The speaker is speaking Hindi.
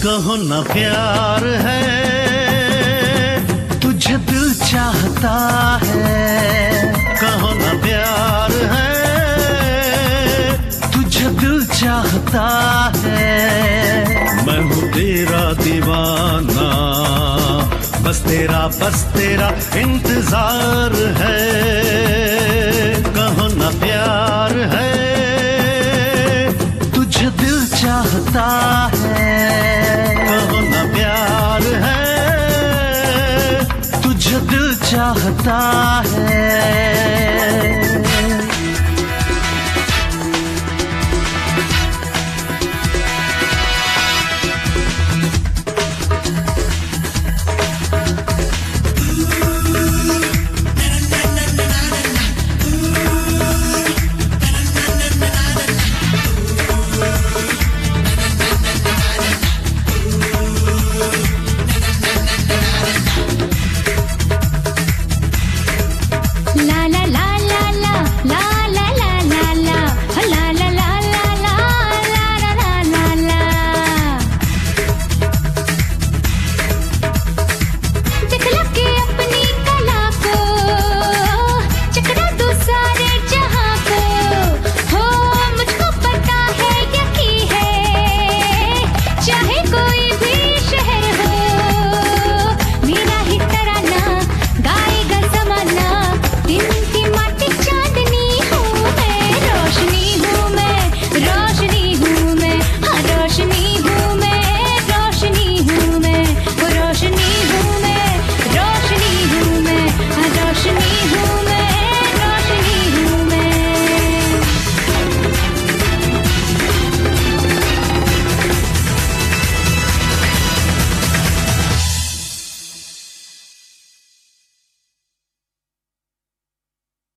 कहो ना प्यार है, तुझे दिल चाहता है। कहो ना प्यार है, तुझे दिल चाहता है। मैं हूँ तेरा दीवाना, बस तेरा इंतजार है। कहो ना प्यार है, तुझे दिल चाहता है। कहो ना प्यार है, तुझे दिल चाहता है।